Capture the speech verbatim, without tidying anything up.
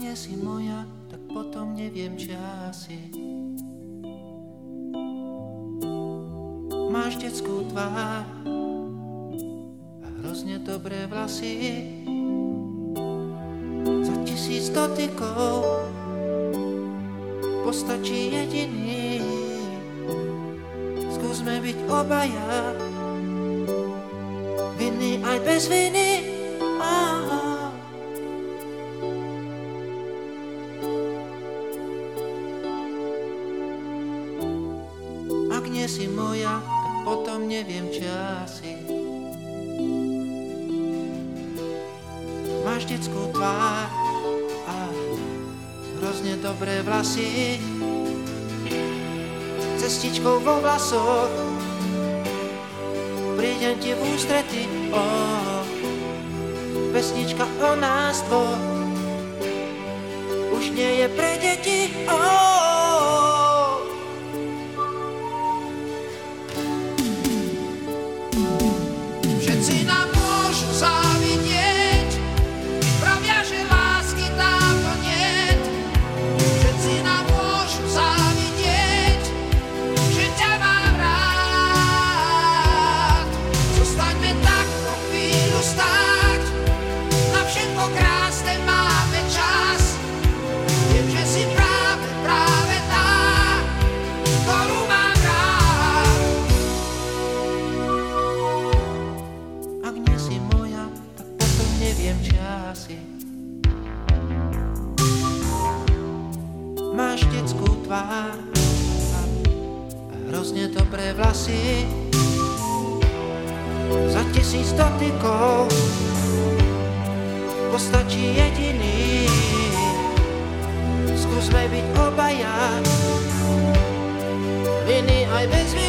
nie si moja, tak potom neviem, či asi. Máš detskú tvár a hrozne dobré vlasy. Za tisíc dotykov postačí jediný. Skúsme byť obaja, vinný aj bez viny. Aha. Ak nie si moja, tak potom neviem, či asi. Máš detskú tvár a hrozne dobré vlasy. Cestičkou vo vlasoch prídem ti v ústrety, oh. Pesnička o nás dvoch už nie je pre deti, oh. Všetci nám môžu závidieť, pravia, že lásky dávno niet. Všetci nám môžu závidieť, že ťa mám rád. Zostaňme tak po chvíľu stáť, na všetko krásne máme čas. Viem, že si práve, práve tá, ktorú mám rád. Ak nie si moja, tak potom neviem, či asi. Máš detskú tvár a hrozne dobré vlasy. Za tisíc dotykov postačí jediný. Skúsme byť obaja, vinný aj bez viny.